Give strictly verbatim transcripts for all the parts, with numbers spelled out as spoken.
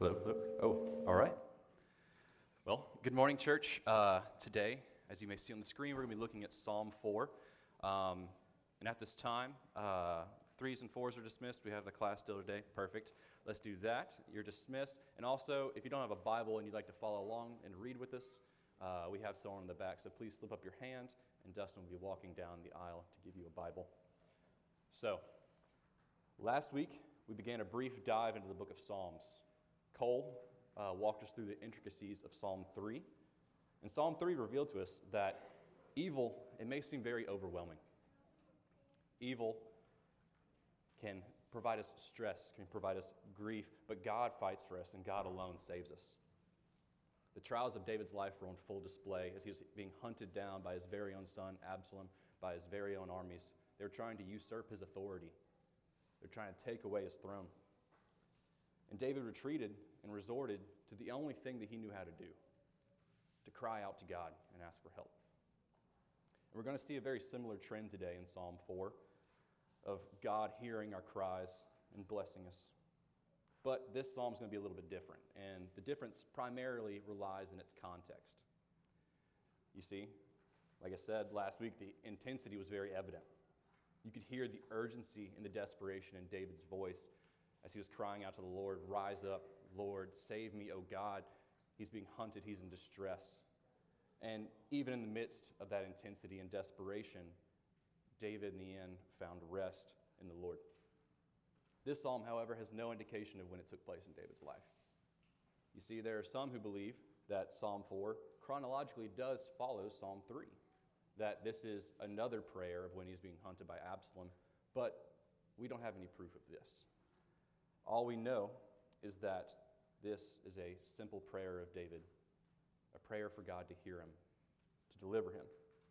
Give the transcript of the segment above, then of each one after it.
Hello, hello. Oh, all right. Well, good morning, church. Uh, today, as you may see on the screen, we're going to be looking at Psalm four. Um, and at this time, uh, threes and fours are dismissed. We have the class still today. Perfect. Let's do that. You're dismissed. And also, if you don't have a Bible and you'd like to follow along and read with us, uh, we have someone in the back. So please slip up your hand, and Dustin will be walking down the aisle to give you a Bible. So, last week, we began a brief dive into the book of Psalms. Cole uh, walked us through the intricacies of Psalm three. And Psalm three revealed to us that evil, it may seem very overwhelming. Evil can provide us stress, can provide us grief, but God fights for us and God alone saves us. The trials of David's life were on full display as he was being hunted down by his very own son, Absalom, by his very own armies. They were trying to usurp his authority. They're trying to take away his throne. And David retreated and resorted to the only thing that he knew how to do, to cry out to God and ask for help. And we're going to see a very similar trend today in Psalm four of God hearing our cries and blessing us. But this psalm is going to be a little bit different, and the difference primarily relies in its context. You see, like I said last week, the intensity was very evident. You could hear the urgency and the desperation in David's voice as he was crying out to the Lord, "Rise up, Lord, save me, O God." He's being hunted, he's in distress. And even in the midst of that intensity and desperation, David in the end found rest in the Lord. This psalm, however, has no indication of when it took place in David's life. You see, there are some who believe that Psalm four chronologically does follow Psalm three, that this is another prayer of when he's being hunted by Absalom, but we don't have any proof of this. All we know is that this is a simple prayer of David, a prayer for God to hear him, to deliver him.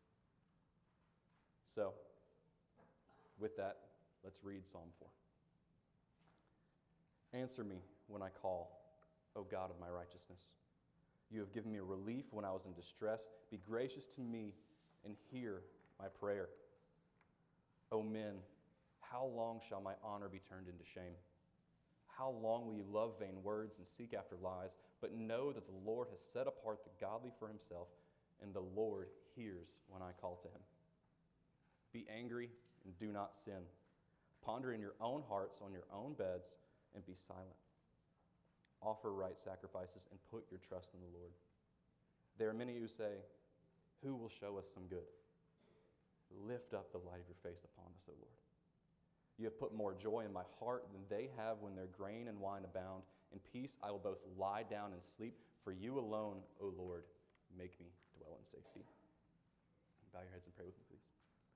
So, with that, let's read Psalm four. Answer me when I call, O God of my righteousness. You have given me relief when I was in distress. Be gracious to me and hear my prayer. O men, how long shall my honor be turned into shame? How long will you love vain words and seek after lies? But know that the Lord has set apart the godly for himself, and the Lord hears when I call to him. Be angry and do not sin. Ponder in your own hearts on your own beds and be silent. Offer right sacrifices and put your trust in the Lord. There are many who say, "Who will show us some good?" Lift up the light of your face upon us, O Lord. You have put more joy in my heart than they have when their grain and wine abound. In peace I will both lie down and sleep, for you alone, O Lord, make me dwell in safety. Bow your heads and pray with me, please.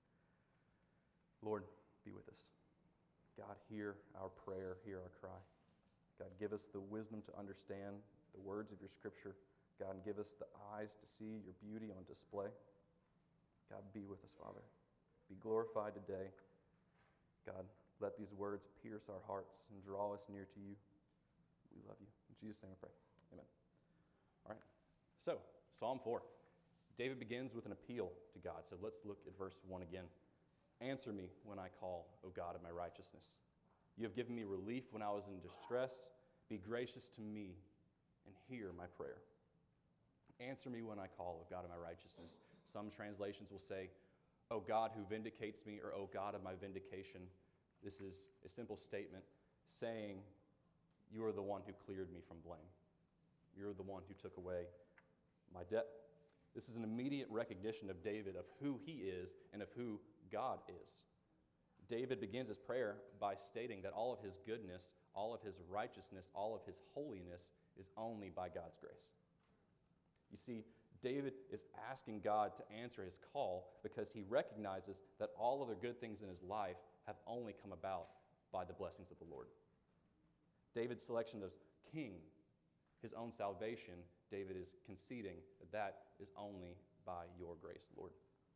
Lord, be with us. God, hear our prayer, hear our cry. God, give us the wisdom to understand the words of your scripture. God, and give us the eyes to see your beauty on display. God, be with us, Father. Be glorified today. God, let these words pierce our hearts and draw us near to you. We love you. In Jesus' name I pray. Amen. All right. So, Psalm four. David begins with an appeal to God. So let's look at verse one again. Answer me when I call, O God of my righteousness. You have given me relief when I was in distress. Be gracious to me and hear my prayer. Answer me when I call, O God of my righteousness. Some translations will say, O God who vindicates me, or O God of my vindication. This is a simple statement saying, you are the one who cleared me from blame. You're the one who took away my debt. This is an immediate recognition of David of who he is and of who God is. David begins his prayer by stating that all of his goodness, all of his righteousness, all of his holiness is only by God's grace. You see, David is asking God to answer his call because he recognizes that all other good things in his life have only come about by the blessings of the Lord. David's selection of king, his own salvation, David is conceding that that is only by your grace, Lord.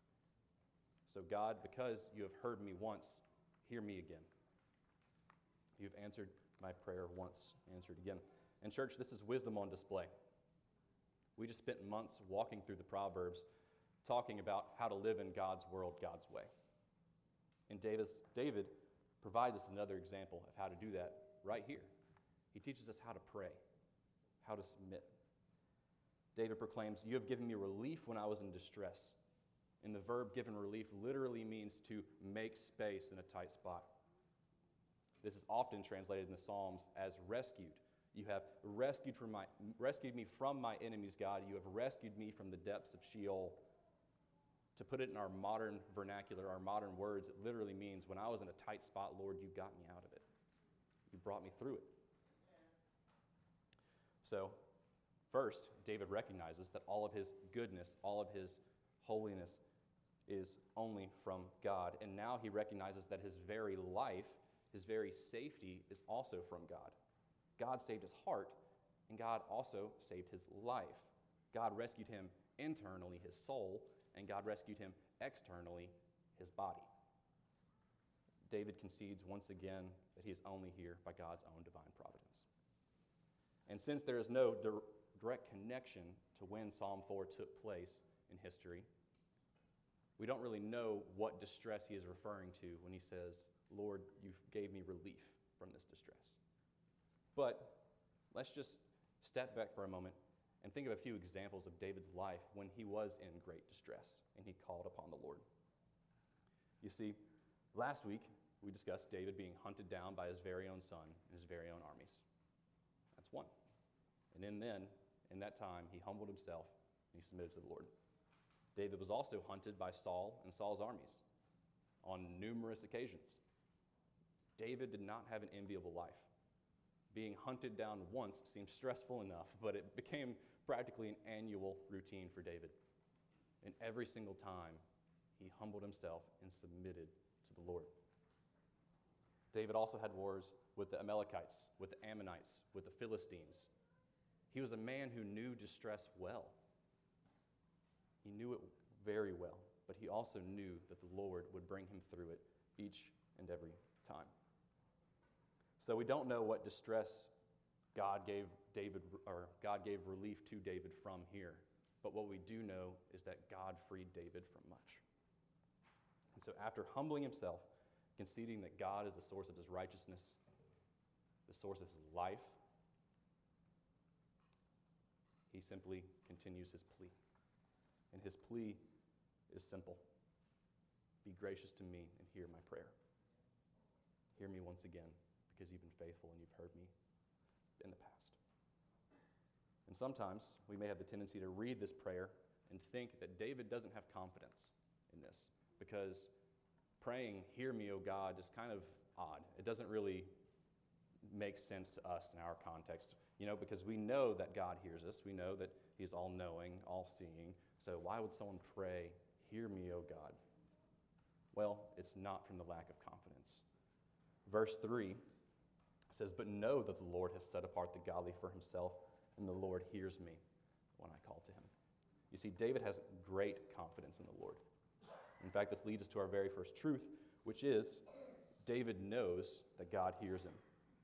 So God, because you have heard me once, hear me again. You've answered my prayer once, answered again. And church, this is wisdom on display. We just spent months walking through the Proverbs, talking about how to live in God's world, God's way. And David, David provides us another example of how to do that right here. He teaches us how to pray. how to submit. David proclaims, "You have given me relief when I was in distress." And the verb given relief literally means to make space in a tight spot. This is often translated in the Psalms as rescued. You have rescued, from my, rescued me from my enemies, God. You have rescued me from the depths of Sheol. To put it in our modern vernacular, our modern words, it literally means when I was in a tight spot, Lord, you got me out of it. You brought me through it. So, first, David recognizes that all of his goodness, all of his holiness is only from God. And now he recognizes that his very life, his very safety is also from God. God saved his heart, and God also saved his life. God rescued him internally, his soul, and God rescued him externally, his body. David concedes once again that he is only here by God's own divine providence. And since there is no di- direct connection to when Psalm four took place in history, we don't really know what distress he is referring to when he says, "Lord, you gave me relief from this distress." But let's just step back for a moment and think of a few examples of David's life when he was in great distress and he called upon the Lord. You see, last week we discussed David being hunted down by his very own son and his very own armies. That's one. And in then, in that time, he humbled himself and he submitted to the Lord. David was also hunted by Saul and Saul's armies on numerous occasions. David did not have an enviable life. Being hunted down once seemed stressful enough, but it became practically an annual routine for David. And every single time, he humbled himself and submitted to the Lord. David also had wars with the Amalekites, with the Ammonites, with the Philistines. He was a man who knew distress well. He knew it very well, but he also knew that the Lord would bring him through it each and every time. So we don't know what distress God gave David, or God gave relief to David from here. But what we do know is that God freed David from much. And so after humbling himself, conceding that God is the source of his righteousness, the source of his life, he simply continues his plea. And his plea is simple. Be gracious to me and hear my prayer. Hear me once again, because you've been faithful and you've heard me in the past. And sometimes we may have the tendency to read this prayer and think that David doesn't have confidence in this, because praying, "Hear me, O God," is kind of odd. It doesn't really make sense to us in our context, you know, because we know that God hears us. We know that he's all-knowing, all-seeing. So why would someone pray, "Hear me, O God"? Well, it's not from the lack of confidence. Verse three says, "But know that the Lord has set apart the godly for himself, and the Lord hears me when I call to him." You see, David has great confidence in the Lord. In fact, this leads us to our very first truth, which is David knows that God hears him.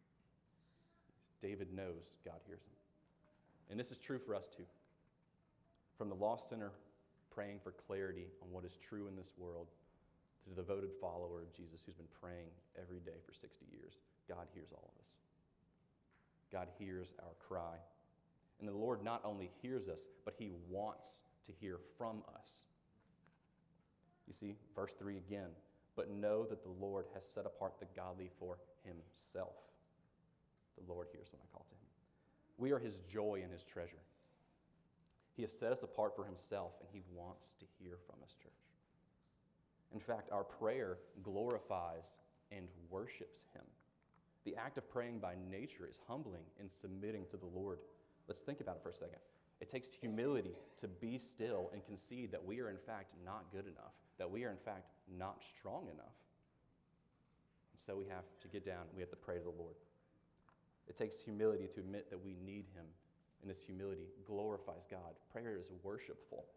David knows God hears him. And this is true for us too. From the lost sinner praying for clarity on what is true in this world, to the devoted follower of Jesus who's been praying every day for sixty years, God hears all of us. God hears our cry. And the Lord not only hears us, but he wants to hear from us. You see, verse three again, "But know that the Lord has set apart the godly for himself." The Lord hears when I call to him. We are his joy and his treasure. He has set us apart for himself, and he wants to hear from us, church. In fact, our prayer glorifies and worships him. The act of praying by nature is humbling and submitting to the Lord. Let's think about it for a second. It takes humility to be still and concede that we are in fact not good enough, that we are in fact not strong enough. And so we have to get down and we have to pray to the Lord. It takes humility to admit that we need him, and this humility glorifies God. Prayer is worshipful.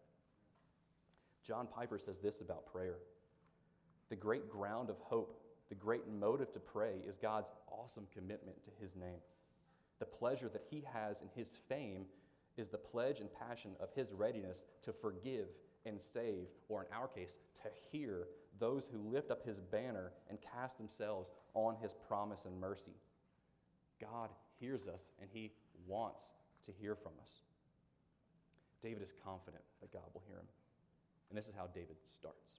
John Piper says this about prayer: "The great ground of hope, the great motive to pray is God's awesome commitment to his name. The pleasure that he has in his fame is the pledge and passion of his readiness to forgive and save, or in our case, to hear those who lift up his banner and cast themselves on his promise and mercy." God hears us, and he wants to hear from us. David is confident that God will hear him. And this is how David starts.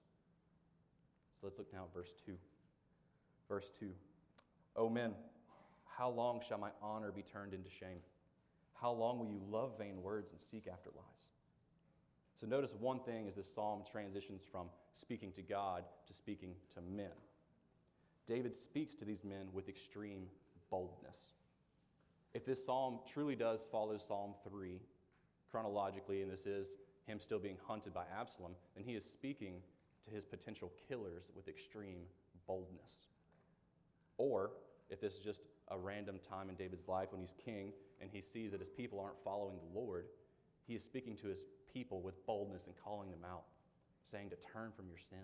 So let's look now at verse two. Verse two. O men, how long shall my honor be turned into shame? How long will you love vain words and seek after lies? So notice one thing as this psalm transitions from speaking to God to speaking to men. David speaks to these men with extreme boldness. If this psalm truly does follow Psalm three chronologically, and this is him still being hunted by Absalom, then he is speaking to his potential killers with extreme boldness. Or, if this is just a random time in David's life when he's king and he sees that his people aren't following the Lord, he is speaking to his people with boldness and calling them out, saying to turn from your sin.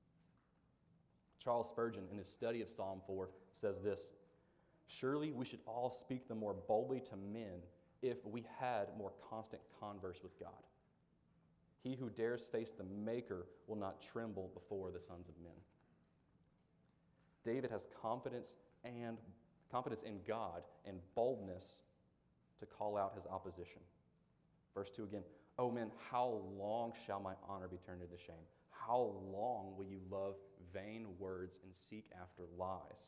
Charles Spurgeon, in his study of Psalm four, says this, surely we should all speak the more boldly to men if we had more constant converse with God. He who dares face the Maker will not tremble before the sons of men. David has confidence and confidence in God and boldness to call out his opposition. Verse two again, O men, how long shall my honor be turned into shame? How long will you love vain words and seek after lies?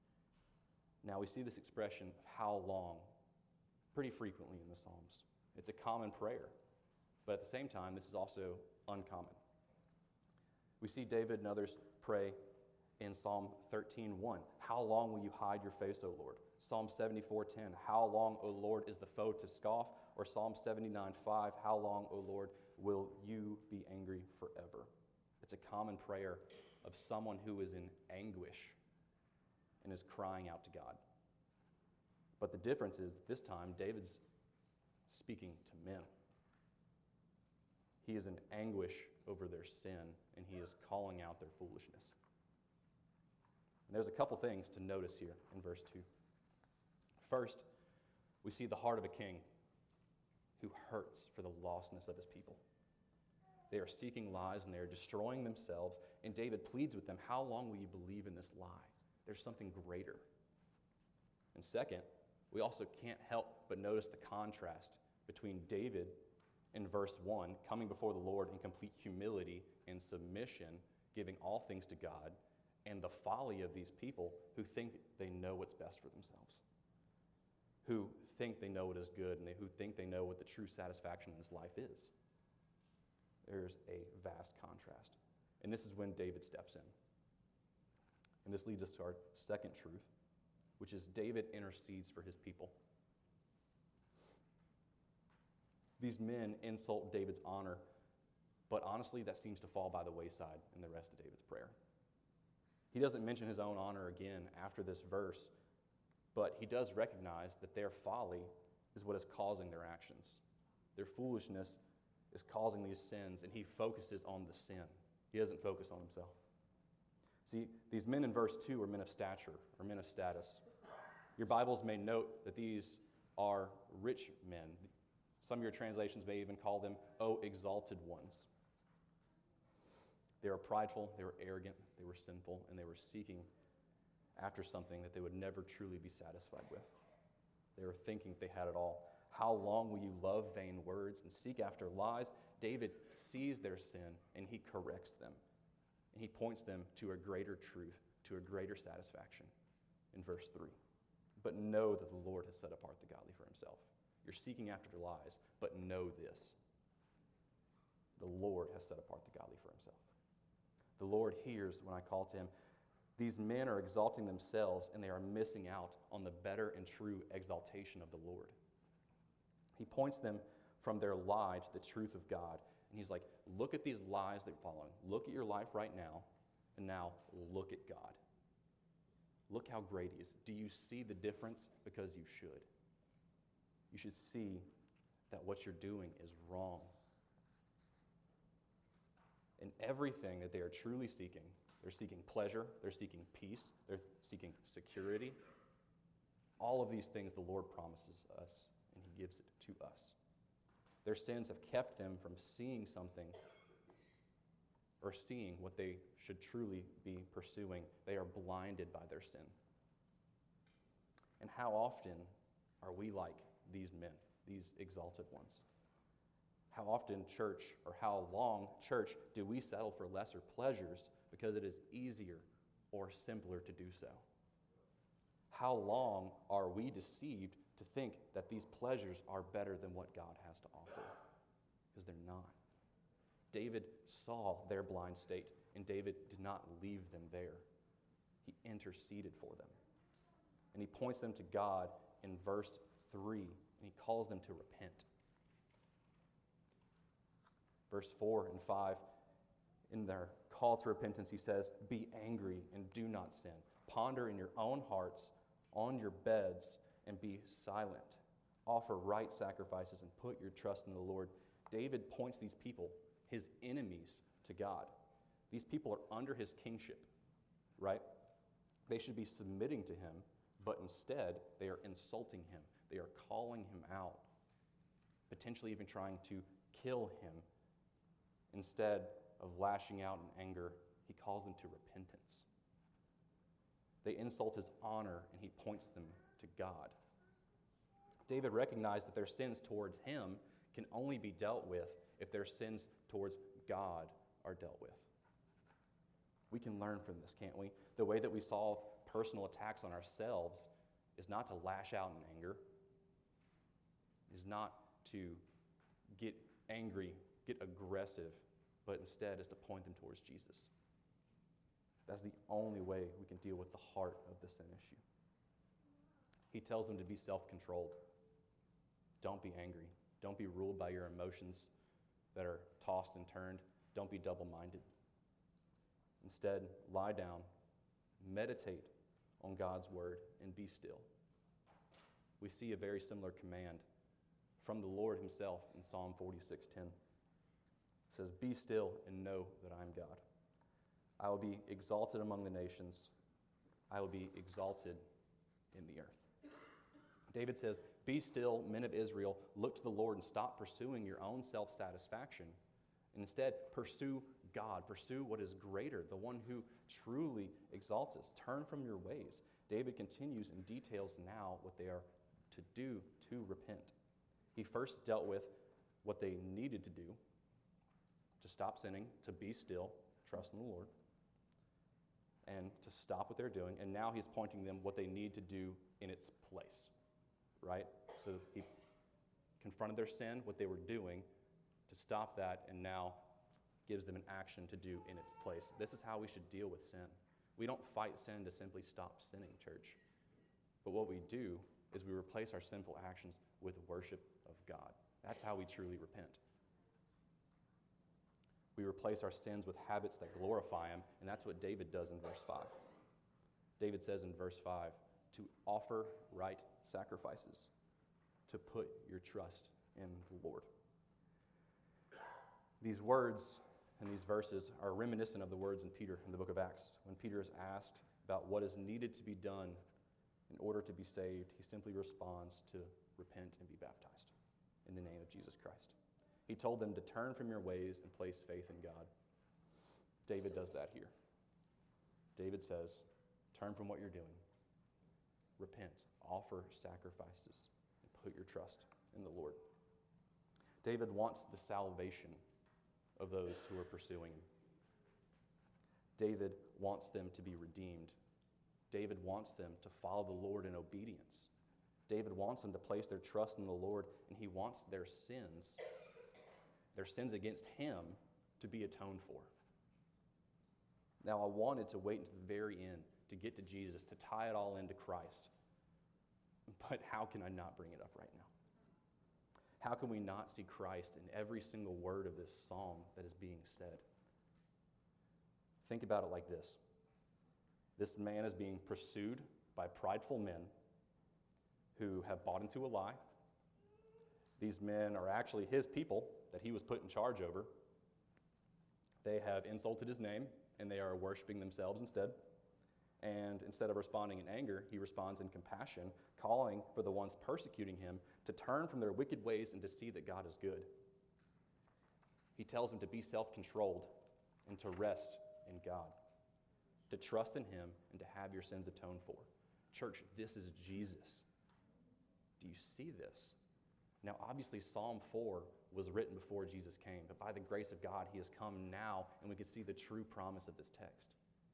Now we see this expression, how long, pretty frequently in the Psalms. It's a common prayer, but at the same time, this is also uncommon. We see David and others pray in Psalm thirteen one, how long will you hide your face, O Lord? Psalm seventy-four ten, how long, O Lord, is the foe to scoff? Or Psalm seventy-nine five, how long, O Lord, will you be angry forever? It's a common prayer of someone who is in anguish and is crying out to God. But the difference is, this time, David's speaking to men. He is in anguish over their sin, and he is calling out their foolishness. And there's a couple things to notice here in verse two. First, we see the heart of a king who hurts for the lostness of his people. They are seeking lies and they are destroying themselves, and David pleads with them, how long will you believe in this lie? There's something greater. And second, we also can't help but notice the contrast between David in verse one, coming before the Lord in complete humility and submission, giving all things to God, and the folly of these people who think they know what's best for themselves, who think they know what is good, and they, who think they know what the true satisfaction in this life is. There's a vast contrast. And this is when David steps in. And this leads us to our second truth, which is David intercedes for his people. These men insult David's honor, but honestly, that seems to fall by the wayside in the rest of David's prayer. He doesn't mention his own honor again after this verse, but he does recognize that their folly is what is causing their actions. Their foolishness is causing these sins, and he focuses on the sin. He doesn't focus on himself. See, these men in verse two are men of stature, or men of status. Your Bibles may note that these are rich men. Some of your translations may even call them, oh, exalted ones. They were prideful, they were arrogant, they were sinful, and they were seeking after something that they would never truly be satisfied with. They were thinking they had it all. How long will you love vain words and seek after lies? David sees their sin and he corrects them. And he points them to a greater truth, to a greater satisfaction in verse three. But know that the Lord has set apart the godly for himself. You're seeking after lies, but know this. The Lord has set apart the godly for himself. The Lord hears when I call to him. These men are exalting themselves, and they are missing out on the better and true exaltation of the Lord. He points them from their lie to the truth of God. And he's like, look at these lies they're following. Look at your life right now, and now look at God. Look how great he is. Do you see the difference? Because you should. You should see that what you're doing is wrong. And everything that they are truly seeking, they're seeking pleasure, they're seeking peace, they're seeking security. All of these things the Lord promises us, and he gives it to us. Their sins have kept them from seeing something or seeing what they should truly be pursuing. They are blinded by their sin. And how often are we like these men? these exalted ones? How often, church, or how long, church, do we settle for lesser pleasures because it is easier or simpler to do so? How long are we deceived to think that these pleasures are better than what God has to offer? Because they're not. David saw their blind state, and David did not leave them there. He interceded for them. And he points them to God in verse three, and he calls them to repent. Verse four and five, in their call to repentance, he says, "Be angry and do not sin. Ponder in your own hearts, on your beds, and be silent. Offer right sacrifices and put your trust in the Lord." David points these people, his enemies, to God. These people are under his kingship, right? They should be submitting to him, but instead they are insulting him. They are calling him out, potentially even trying to kill him. Instead of lashing out in anger, he calls them to repentance. They insult his honor, and he points them to God. David recognized that their sins towards him can only be dealt with if their sins towards God are dealt with. We can learn from this, can't we? The way that we solve personal attacks on ourselves is not to lash out in anger, is not to get angry, get aggressive, but instead is to point them towards Jesus. That's the only way we can deal with the heart of the sin issue. He tells them to be self-controlled. Don't be angry. Don't be ruled by your emotions that are tossed and turned. Don't be double-minded. Instead, lie down, meditate on God's word, and be still. We see a very similar command from the Lord himself in Psalm forty-six ten. It says, "Be still and know that I am God. I will be exalted among the nations. I will be exalted in the earth." David says, "Be still, men of Israel. Look to the Lord and stop pursuing your own self-satisfaction. And instead, pursue God. Pursue what is greater, the one who truly exalts us. Turn from your ways." David continues and details now what they are to do to repent. He first dealt with what they needed to do, to stop sinning, to be still, trust in the Lord, and to stop what they're doing. And now he's pointing them what they need to do in its place, right? So he confronted their sin, what they were doing, to stop that, and now gives them an action to do in its place. This is how we should deal with sin. We don't fight sin to simply stop sinning, church. But what we do is we replace our sinful actions with worship of God. That's how we truly repent. We replace our sins with habits that glorify him, and that's what David does in verse five. David says in verse five, to offer right sacrifices, to put your trust in the Lord. These words and these verses are reminiscent of the words in Peter in the book of Acts. When Peter is asked about what is needed to be done in order to be saved, he simply responds to repent and be baptized in the name of Jesus Christ. He told them to turn from your ways and place faith in God. David does that here. David says, turn from what you're doing. Repent, offer sacrifices, and put your trust in the Lord. David wants the salvation of those who are pursuing him. David wants them to be redeemed. David wants them to follow the Lord in obedience. David wants them to place their trust in the Lord, and he wants their sins, their sins against him, to be atoned for. Now, I wanted to wait until the very end to get to Jesus, to tie it all into Christ. But how can I not bring it up right now? How can we not see Christ in every single word of this psalm that is being said? Think about it like this. This man is being pursued by prideful men who have bought into a lie. These men are actually his people that he was put in charge over. They have insulted his name, and they are worshiping themselves instead. And instead of responding in anger, he responds in compassion, calling for the ones persecuting him to turn from their wicked ways and to see that God is good. He tells them to be self-controlled and to rest in God, to trust in him and to have your sins atoned for. Church, this is Jesus. Do you see this? Now, obviously, Psalm four was written before Jesus came, but by the grace of God, he has come now, and we can see the true promise of this text.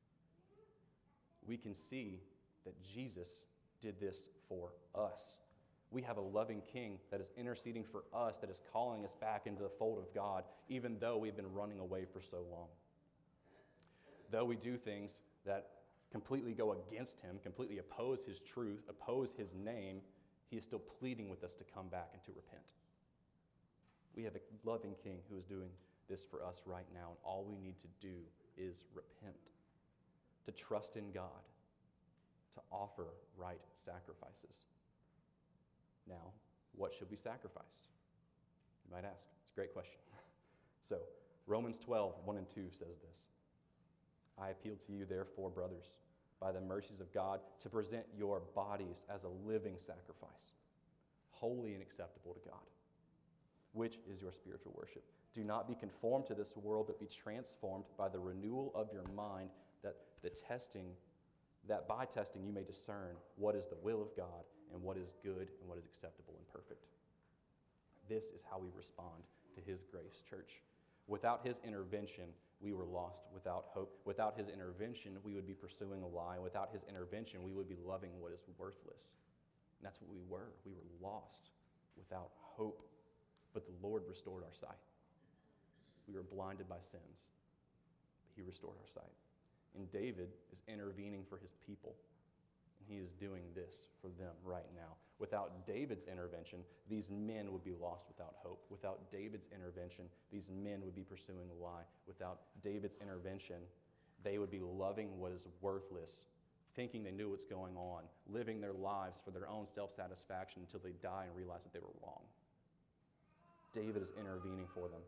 We can see that Jesus did this for us. We have a loving King that is interceding for us, that is calling us back into the fold of God, even though we've been running away for so long. Though we do things that completely go against him, completely oppose his truth, oppose his name, he is still pleading with us to come back and to repent. We have a loving King who is doing this for us right now, and all we need to do is repent, to trust in God, to offer right sacrifices. Now, what should we sacrifice? You might ask. It's a great question. So, Romans twelve, one and two says this. I appeal to you, therefore, brothers, by the mercies of God, to present your bodies as a living sacrifice, holy and acceptable to God, which is your spiritual worship. Do not be conformed to this world, but be transformed by the renewal of your mind, that the testing, that by testing you may discern what is the will of God and what is good and what is acceptable and perfect. This is how we respond to his grace, church. Without his intervention, we were lost without hope. Without his intervention, we would be pursuing a lie. Without his intervention, we would be loving what is worthless. And that's what we were. We were lost without hope. But the Lord restored our sight. We were blinded by sins, but he restored our sight. And David is intervening for his people, and he is doing this for them right now. Without David's intervention, these men would be lost without hope. Without David's intervention, these men would be pursuing a lie. Without David's intervention, they would be loving what is worthless, thinking they knew what's going on, living their lives for their own self-satisfaction until they die and realize that they were wrong. David is intervening for them.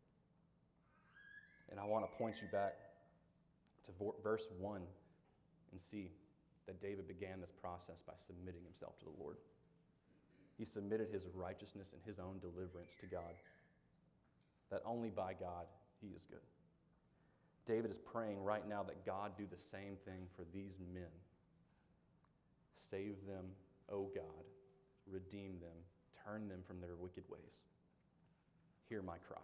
And I want to point you back to verse one and see that David began this process by submitting himself to the Lord. He submitted his righteousness and his own deliverance to God, that only by God he is good. David is praying right now that God do the same thing for these men. Save them, O God, redeem them, turn them from their wicked ways. Hear my cry.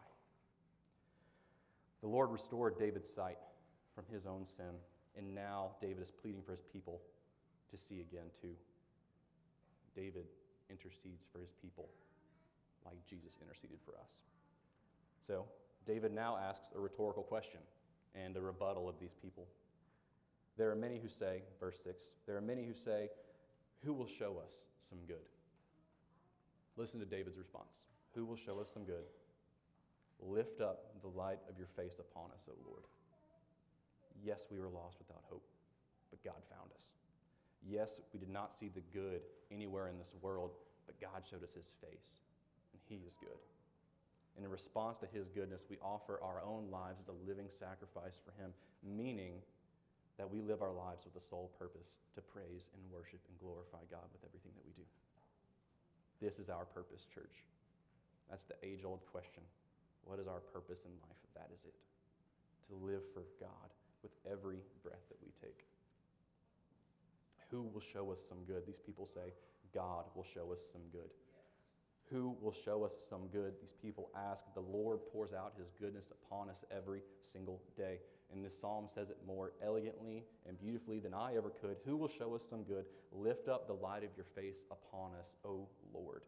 The Lord restored David's sight from his own sin, and now David is pleading for his people to see again too. David intercedes for his people like Jesus interceded for us. So, David now asks a rhetorical question and a rebuttal of these people. There are many who say, verse six, there are many who say, who will show us some good? Listen to David's response. Who will show us some good? Lift up the light of your face upon us, O Lord. Yes, we were lost without hope, but God found us. Yes, we did not see the good anywhere in this world, but God showed us his face, and he is good. And in response to his goodness, we offer our own lives as a living sacrifice for him, meaning that we live our lives with the sole purpose to praise and worship and glorify God with everything that we do. This is our purpose, church. That's the age-old question. What is our purpose in life? That is it. To live for God with every breath that we take. Who will show us some good? These people say, God will show us some good. Who will show us some good? These people ask. The Lord pours out his goodness upon us every single day. And this psalm says it more elegantly and beautifully than I ever could. Who will show us some good? Lift up the light of your face upon us, O Lord.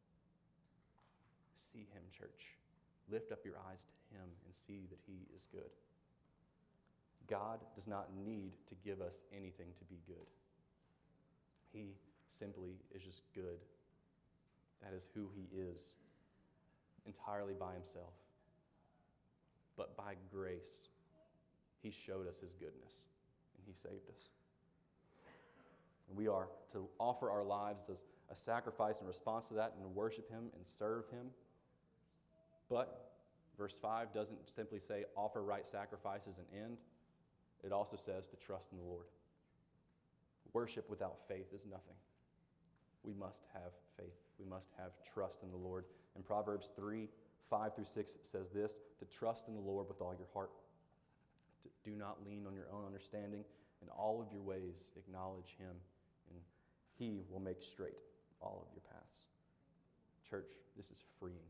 See him, church. Lift up your eyes to him and see that he is good. God does not need to give us anything to be good. He simply is just good. That is who he is, entirely by himself. But by grace, he showed us his goodness, and he saved us. And we are to offer our lives as a sacrifice in response to that and worship him and serve him. But verse five doesn't simply say offer right sacrifices and end. It also says to trust in the Lord. Worship without faith is nothing. We must have faith. We must have trust in the Lord. And Proverbs three, five through six says this, to trust in the Lord with all your heart. To do not lean on your own understanding. In all of your ways acknowledge him, and he will make straight all of your paths. Church, this is freeing.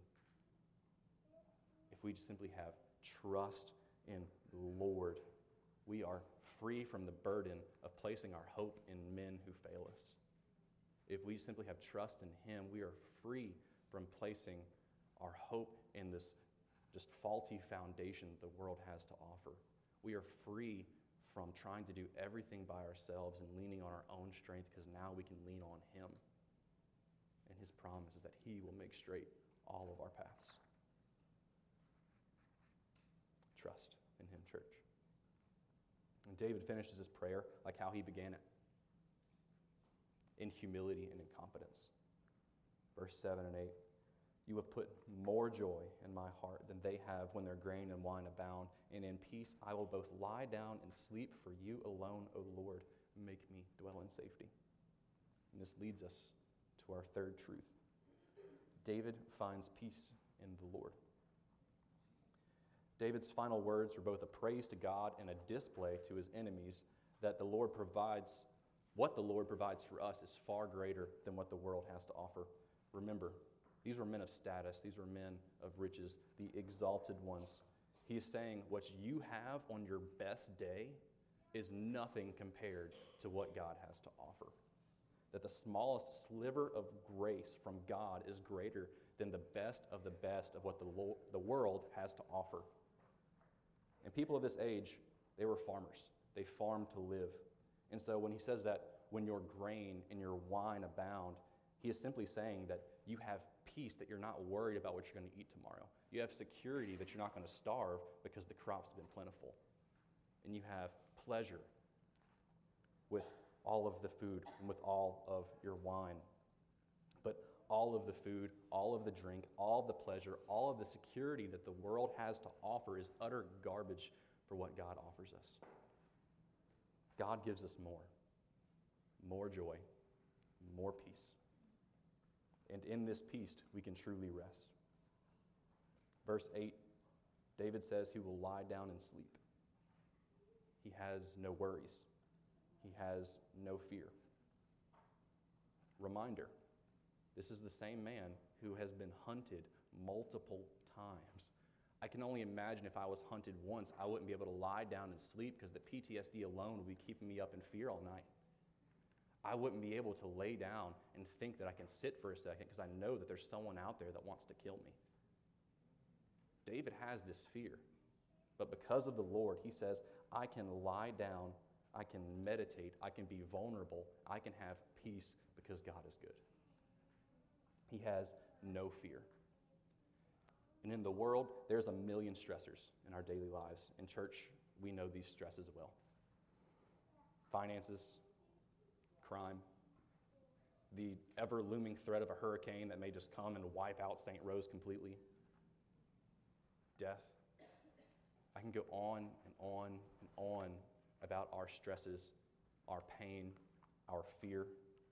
If we just simply have trust in the Lord, we are free from the burden of placing our hope in men who fail us. If we simply have trust in Him, we are free from placing our hope in this just faulty foundation the world has to offer. We are free from trying to do everything by ourselves and leaning on our own strength, because now we can lean on Him. And His promise is that He will make straight all of our paths. Trust in Him, church. And David finishes his prayer like how he began it, in humility and in confidence. Verse seven and eight. You have put more joy in my heart than they have when their grain and wine abound, and in peace I will both lie down and sleep, for you alone, O Lord, make me dwell in safety. And this leads us to our third truth. David finds peace in the Lord. David's final words are both a praise to God and a display to his enemies that the Lord provides, what the Lord provides for us is far greater than what the world has to offer. Remember, these were men of status. These were men of riches, the exalted ones. He is saying what you have on your best day is nothing compared to what God has to offer. That the smallest sliver of grace from God is greater than the best of the best of what the, lo- the world has to offer. And people of this age, they were farmers. They farmed to live. And so when he says that when your grain and your wine abound, he is simply saying that you have peace, that you're not worried about what you're going to eat tomorrow. You have security that you're not going to starve because the crops have been plentiful. And you have pleasure with all of the food and with all of your wine. But all of the food, all of the drink, all of the pleasure, all of the security that the world has to offer is utter garbage for what God offers us. God gives us more. More joy, more peace. And in this peace, we can truly rest. Verse eight, David says he will lie down and sleep. He has no worries. He has no fear. Reminder, this is the same man who has been hunted multiple times. I can only imagine if I was hunted once, I wouldn't be able to lie down and sleep because the P T S D alone would be keeping me up in fear all night. I wouldn't be able to lay down and think that I can sit for a second because I know that there's someone out there that wants to kill me. David has this fear, but because of the Lord, he says, I can lie down, I can meditate, I can be vulnerable, I can have peace because God is good. He has no fear. And in the world, there's a million stressors in our daily lives. In church, we know these stresses well. Finances, crime, the ever-looming threat of a hurricane that may just come and wipe out Saint Rose completely, death. I can go on and on and on about our stresses, our pain, our fear.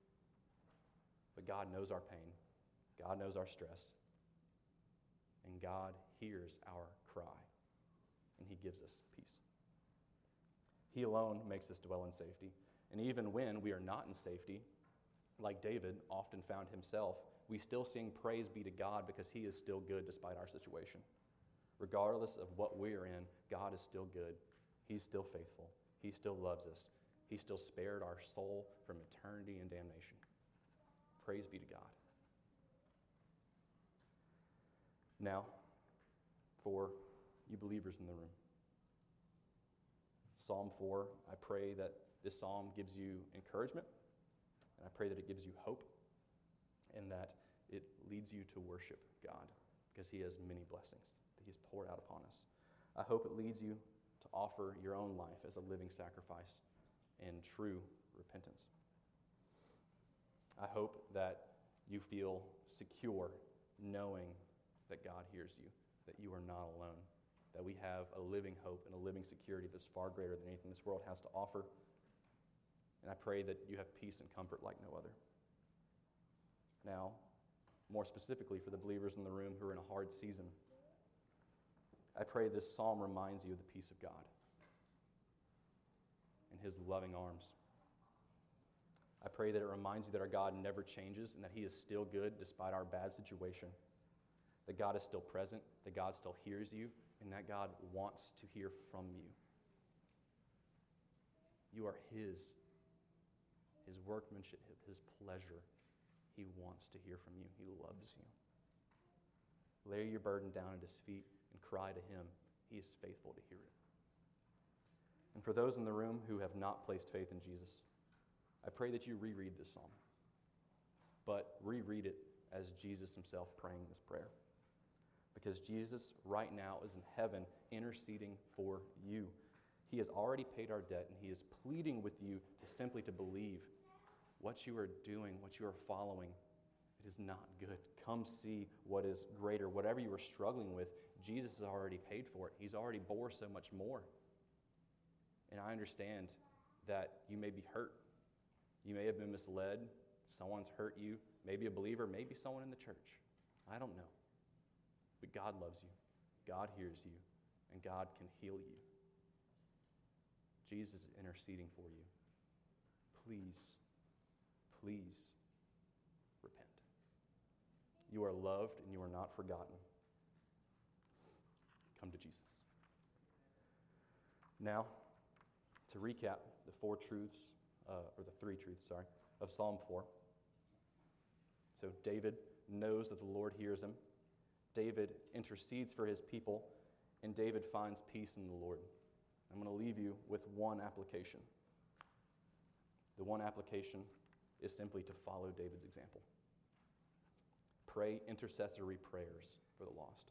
But God knows our pain. God knows our stress. And God hears our cry. And He gives us peace. He alone makes us dwell in safety. And even when we are not in safety, like David often found himself, we still sing praise be to God because He is still good despite our situation. Regardless of what we are in, God is still good. He's still faithful. He still loves us. He still spared our soul from eternity and damnation. Praise be to God. Now, for you believers in the room, Psalm four, I pray that this psalm gives you encouragement, and I pray that it gives you hope, and that it leads you to worship God, because He has many blessings that He has poured out upon us. I hope it leads you to offer your own life as a living sacrifice in true repentance. I hope that you feel secure knowing that God hears you, that you are not alone, that we have a living hope and a living security that's far greater than anything this world has to offer. And I pray that you have peace and comfort like no other. Now, more specifically for the believers in the room who are in a hard season, I pray this psalm reminds you of the peace of God and His loving arms. I pray that it reminds you that our God never changes and that he is still good despite our bad situation. That God is still present, that God still hears you, and that God wants to hear from you. You are his, his workmanship, his pleasure. He wants to hear from you. He loves you. Lay your burden down at his feet and cry to him. He is faithful to hear it. And for those in the room who have not placed faith in Jesus, I pray that you reread this psalm, but reread it as Jesus himself praying this prayer. Because Jesus right now is in heaven interceding for you. He has already paid our debt, and he is pleading with you to simply to believe what you are doing, what you are following, it is not good. Come see what is greater. Whatever you are struggling with, Jesus has already paid for it. He's already bore so much more. And I understand that you may be hurt. You may have been misled. Someone's hurt you. Maybe a believer, maybe someone in the church. I don't know. But God loves you. God hears you. And God can heal you. Jesus is interceding for you. Please, please repent. You are loved and you are not forgotten. Come to Jesus. Now, to recap the four truths, uh, or the three truths, sorry, of Psalm four. So David knows that the Lord hears him. David intercedes for his people, and David finds peace in the Lord. I'm going to leave you with one application. The one application is simply to follow David's example. Pray intercessory prayers for the lost.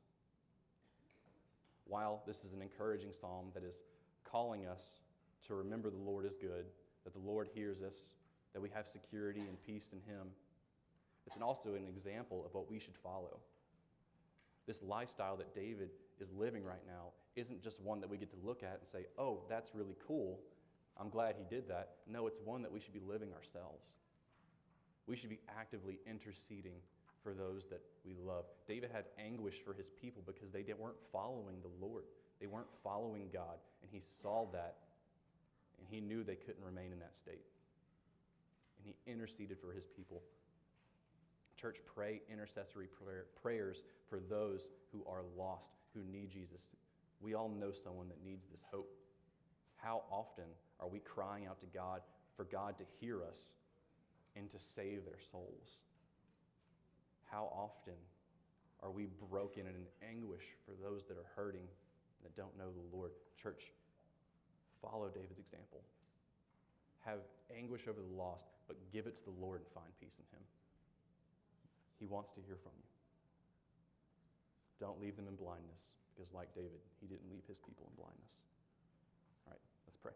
While this is an encouraging psalm that is calling us to remember the Lord is good, that the Lord hears us, that we have security and peace in him, it's also an example of what we should follow. This lifestyle that David is living right now isn't just one that we get to look at and say, oh, that's really cool. I'm glad he did that. No, it's one that we should be living ourselves. We should be actively interceding for those that we love. David had anguish for his people because they weren't following the Lord. They weren't following God, and he saw that, and he knew they couldn't remain in that state. And he interceded for his people. Church, pray intercessory prayer, prayers for those who are lost, who need Jesus. We all know someone that needs this hope. How often are we crying out to God for God to hear us and to save their souls? How often are we broken and in anguish for those that are hurting and that don't know the Lord? Church, follow David's example. Have anguish over the lost, but give it to the Lord and find peace in him. He wants to hear from you. Don't leave them in blindness, because like David, he didn't leave his people in blindness. All right, let's pray.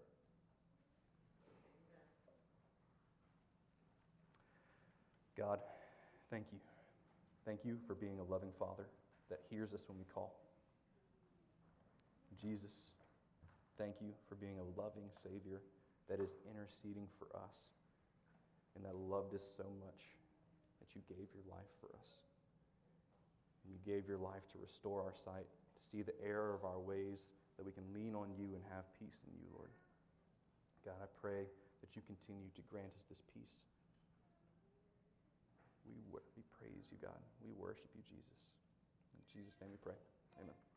God, thank you. Thank you for being a loving Father that hears us when we call. Jesus, thank you for being a loving Savior that is interceding for us and that loved us so much that you gave your life for us. And you gave your life to restore our sight, to see the error of our ways, that we can lean on you and have peace in you, Lord. God, I pray that you continue to grant us this peace. We, we praise you, God. We worship you, Jesus. In Jesus' name we pray. Amen.